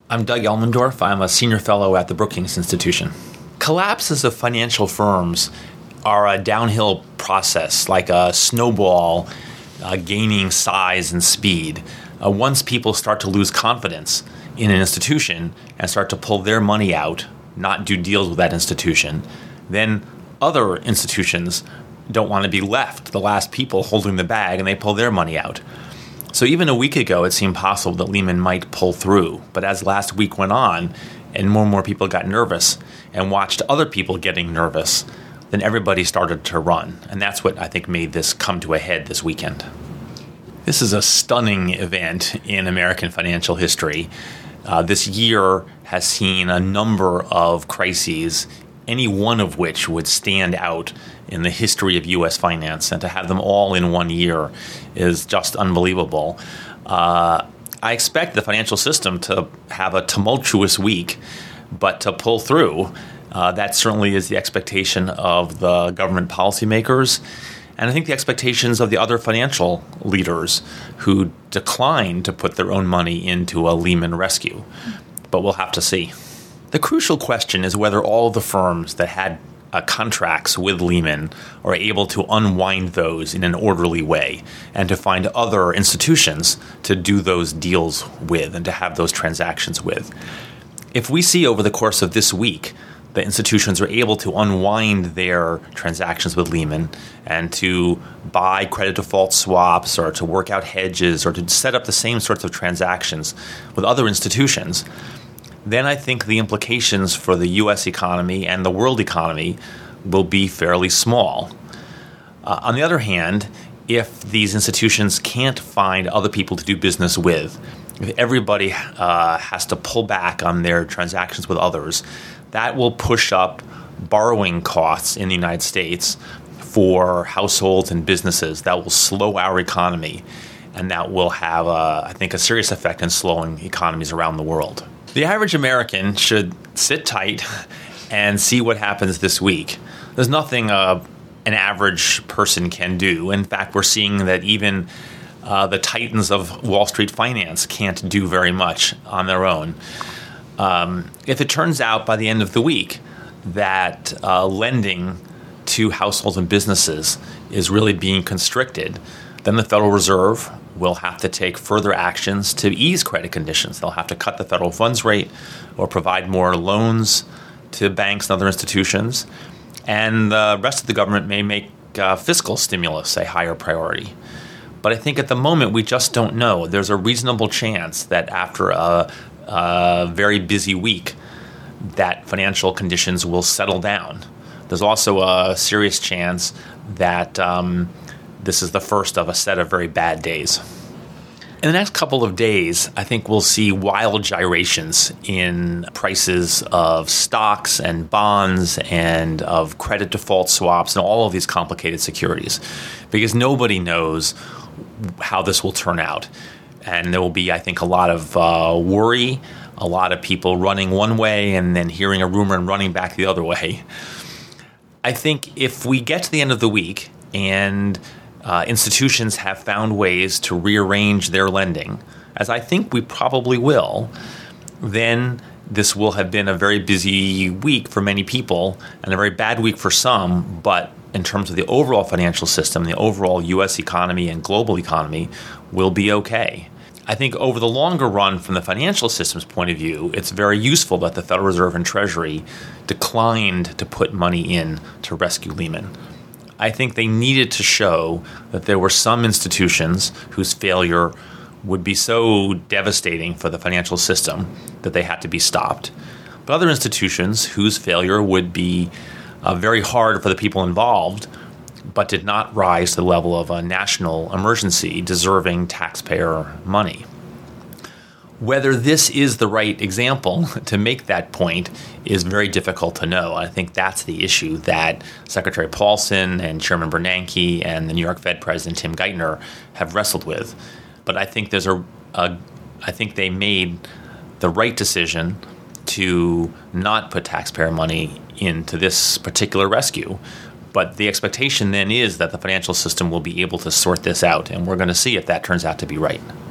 I'm Doug Elmendorf. I'm a senior fellow at the Brookings Institution. Collapses of financial firms are a downhill process, like a snowball gaining size and speed. Once people start to lose confidence in an institution and start to pull their money out, not do deals with that institution, then other institutions don't want to be left the last people holding the bag, and they pull their money out. So even a week ago, it seemed possible that Lehman might pull through. But as last week went on, and more people got nervous and watched other people getting nervous, then everybody started to run. And that's what I think made this come to a head this weekend. This is a stunning event in American financial history. This year has seen a number of crises, any one of which would stand out in the history of U.S. finance, and to have them all in 1 year is just unbelievable. I expect the financial system to have a tumultuous week, but to pull through, that certainly is the expectation of the government policymakers, and I think the expectations of the other financial leaders who declined to put their own money into a Lehman rescue. But we'll have to see. The crucial question is whether all the firms that had contracts with Lehman are able to unwind those in an orderly way and to find other institutions to do those deals with and to have those transactions with. If we see over the course of this week that institutions are able to unwind their transactions with Lehman and to buy credit default swaps or to work out hedges or to set up the same sorts of transactions with other institutions, then I think the implications for the U.S. economy and the world economy will be fairly small. On the other hand, if these institutions can't find other people to do business with, if everybody has to pull back on their transactions with others, that will push up borrowing costs in the United States for households and businesses. That will slow our economy, and that will have, I think, a serious effect in slowing economies around the world. The average American should sit tight and see what happens this week. There's nothing an average person can do. In fact, we're seeing that even the titans of Wall Street finance can't do very much on their own. If it turns out by the end of the week that lending to households and businesses is really being constricted, then the Federal Reserve will have to take further actions to ease credit conditions. They'll have to cut the federal funds rate or provide more loans to banks and other institutions. And the rest of the government may make fiscal stimulus a higher priority. But I think at the moment we just don't know. There's a reasonable chance that after a very busy week that financial conditions will settle down. There's also a serious chance that this is the first of a set of very bad days. In the next couple of days, I think we'll see wild gyrations in prices of stocks and bonds and of credit default swaps and all of these complicated securities, because nobody knows how this will turn out. And there will be, I think, a lot of worry, a lot of people running one way and then hearing a rumor and running back the other way. I think if we get to the end of the week and institutions have found ways to rearrange their lending, as I think we probably will, then this will have been a very busy week for many people and a very bad week for some, but in terms of the overall financial system, the overall U.S. economy and global economy will be okay. I think over the longer run, from the financial system's point of view, it's very useful that the Federal Reserve and Treasury declined to put money in to rescue Lehman. I think they needed to show that there were some institutions whose failure would be so devastating for the financial system that they had to be stopped, but other institutions whose failure would be very hard for the people involved, but did not rise to the level of a national emergency deserving taxpayer money. Whether this is the right example to make that point is very difficult to know. I think that's the issue that Secretary Paulson and Chairman Bernanke and the New York Fed President Tim Geithner have wrestled with. But I think I think they made the right decision to not put taxpayer money into this particular rescue. But the expectation then is that the financial system will be able to sort this out, and we're going to see if that turns out to be right.